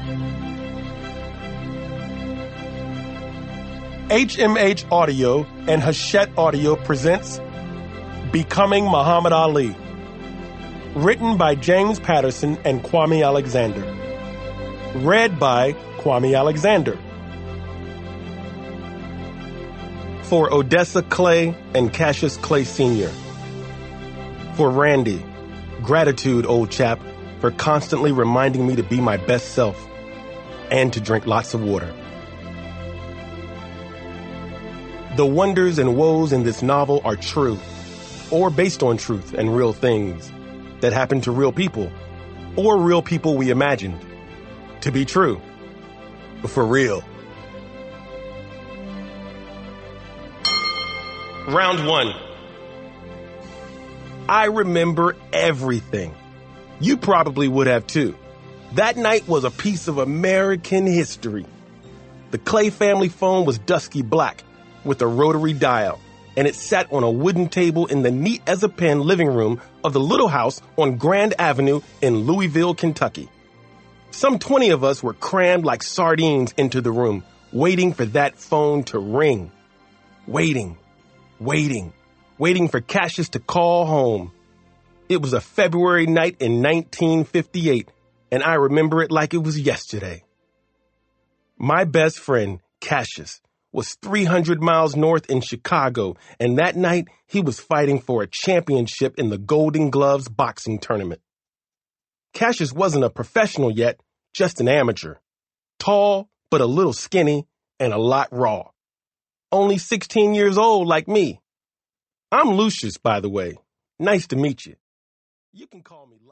HMH Audio and Hachette Audio presents Becoming Muhammad Ali. Written by James Patterson and Kwame Alexander. Read by Kwame Alexander. For Odessa Clay and Cassius Clay Sr. For Randy, gratitude, old chap, for constantly reminding me to be my best self and to drink lots of water. The wonders and woes in this novel are true, or based on truth and real things that happen to real people, or real people we imagined to be true, for real. Round 1. I remember everything. You probably would have too. That night was a piece of American history. The Clay family phone was dusky black with a rotary dial, and it sat on a wooden table in the neat-as-a-pin living room of the little house on Grand Avenue in Louisville, Kentucky. Some 20 of us were crammed like sardines into the room, waiting for that phone to ring. Waiting for Cassius to call home. It was a February night in 1958, and I remember it like it was yesterday. My best friend, Cassius, was 300 miles north in Chicago, and that night he was fighting for a championship in the Golden Gloves boxing tournament. Cassius wasn't a professional yet, just an amateur. Tall, but a little skinny, and a lot raw. Only 16 years old like me. I'm Lucius, by the way. Nice to meet you. You can call me